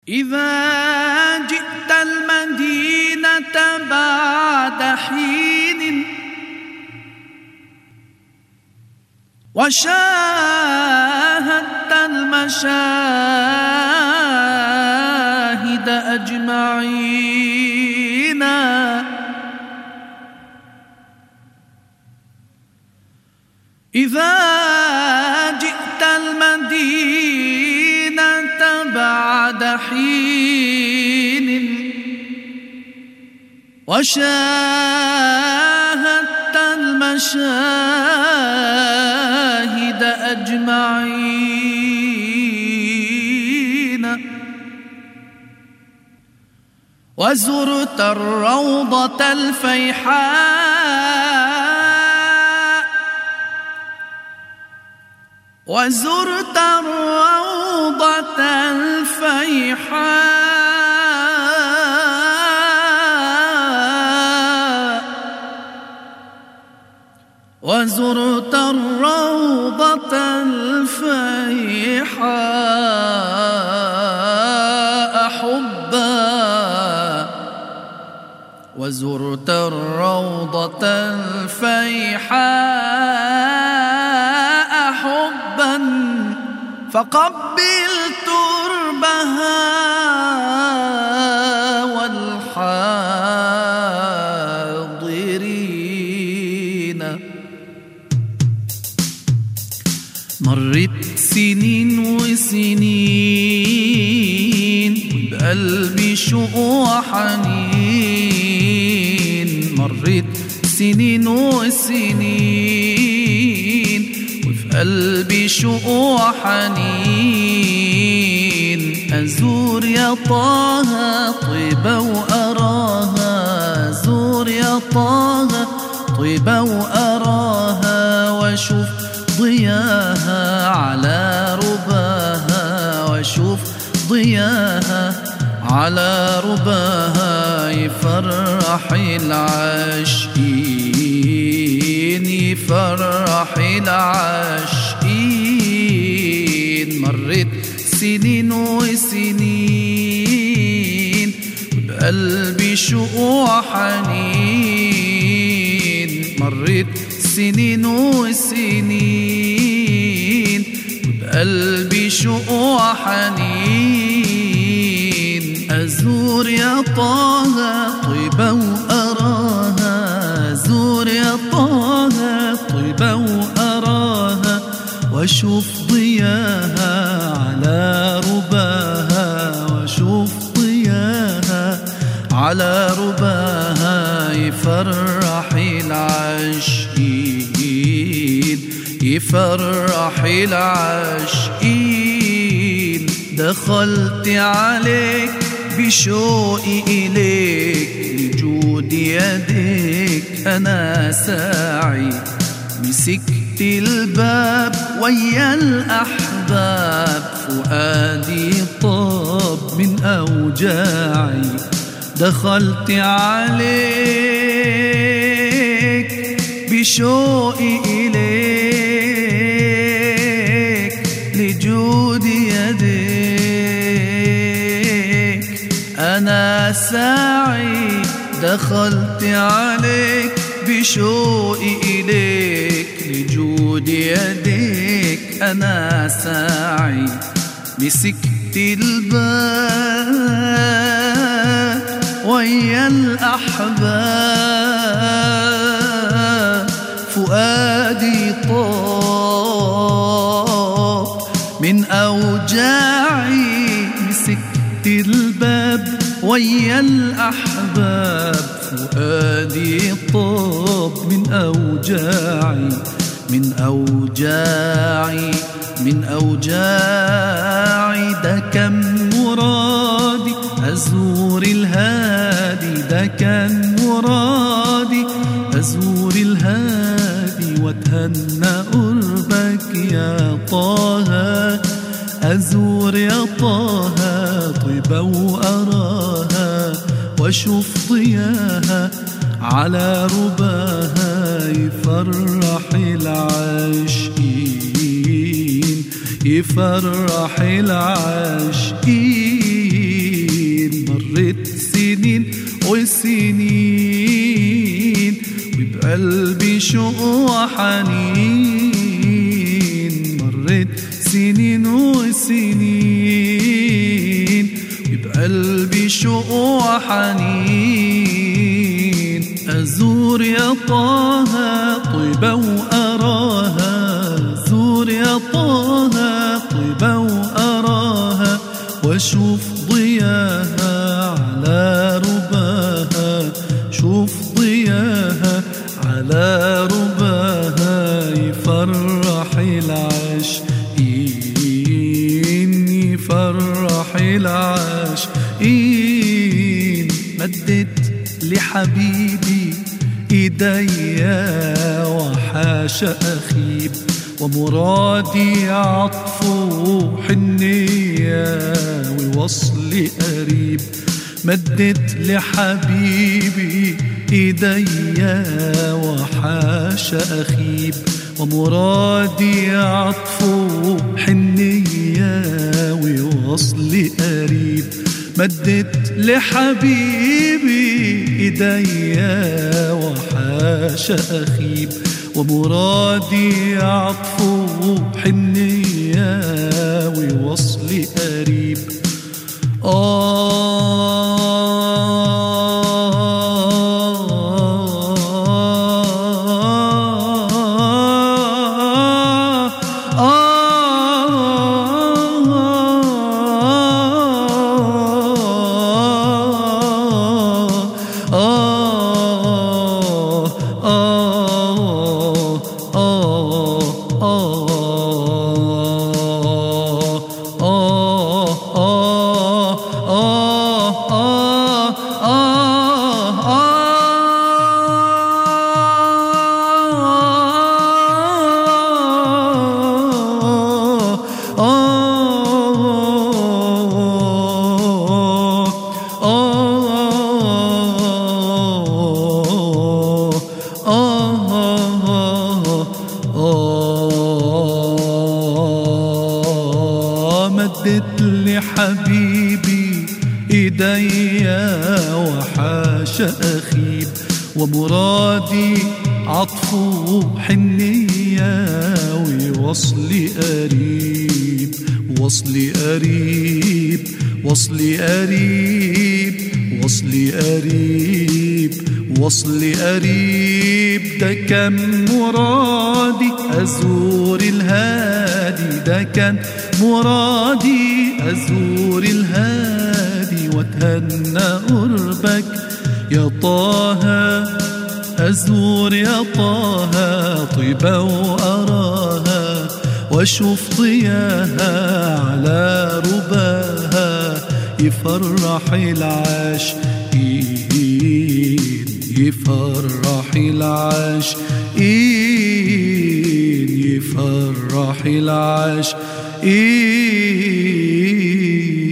إذا جئت المدينة بعد حين وشاهدت المشاهد أجمعين إذا جئت المدينة بعد حين وشاهدت المشاهد أجمعين وزرت الروضة الفيحاء وزرت الروضة الفيحاء وزرت الروضة الفيحاء حبا وزرت الروضة الفيحاء حبا فقبل تربها والحاضرين. مرت سنين وسنين بقلبي شوق وحنين مرت سنين وسنين وفي قلبي شوق وحنين أزور يا طه طيبة وأراها أزور يا طه طيبة وأراها وأشوف ضياها على رباها وأشوف ضياها على رباها يفرح العاشقين يفرح العاشقين. مرت سنين وسنين بقلبي شوق وحنين مرت سنين وسنين بقلبي شوق وحنين أزور يا طه طيبة وأراها أزور يا طه طيبة وأراها وأشوف ضياها على رباها وأشوف ضياها على رباها يفرح العاشقين يفرح العاشقين. دخلت عليك بشوقي إليك لجود يديك أنا ساعي مسكت الباب ويا الأحباب فؤادي طاب من أوجاعي. دخلت عليك بشوقي إليك لجود يديك أنا ساعي. دخلت عليك بشوقي إليك لجود يديك أنا ساعي مسكت الباب ويا الأحباب فؤادي طاب من أوجاعي مسكت الباب ويا الأحباب فؤادي طاب من أوجاعي من أوجاعي من أوجاعي. ده كان مرادي أزور الهادي ده كان مرادي أزور الهادي واتهنى قربك يا طه أزور يا طه طيبة وأراها وأشوف ضياها على رباها يفرح العاشقين يفرح العاشقين. بشوق وحنين، مرت سنين وسنين وبقلبي شوق وحنين. أزور يا طه طيبة وأراها، أزور يا طه طيبة وأراها، وأشوف ضياها على رباها، شوف ضياها على رباها، يفرح العاشقين، يفرح العاشقين. مدت لحبيبي ايديا وحاش اخيب، ومرادي عطف وحنية ووصل قريب. مدت لحبيبي ايديا وحاش اخيب، ومرادي عطف وحنية ووصل قريب. مدت لحبيبي ايديا وحاش اخيب، ومرادي عطف وحنية ووصل قريب. مدت لحبيبي ايديا وحاش اخيب، ومرادي عطف وحنية ووصل قريب، وصل قريب، وصل قريب، وصل قريب، وصل قريب. ده كان مرادي أزور الهادي، ده كان مرادي أزور الهادي، واتهنى قربك يا طه. أزور يا طه طيبة وأراها، وأشوف ضياها على رباها، يفرح العاشقين، يفرح العاشقين، يفرح العاشقين.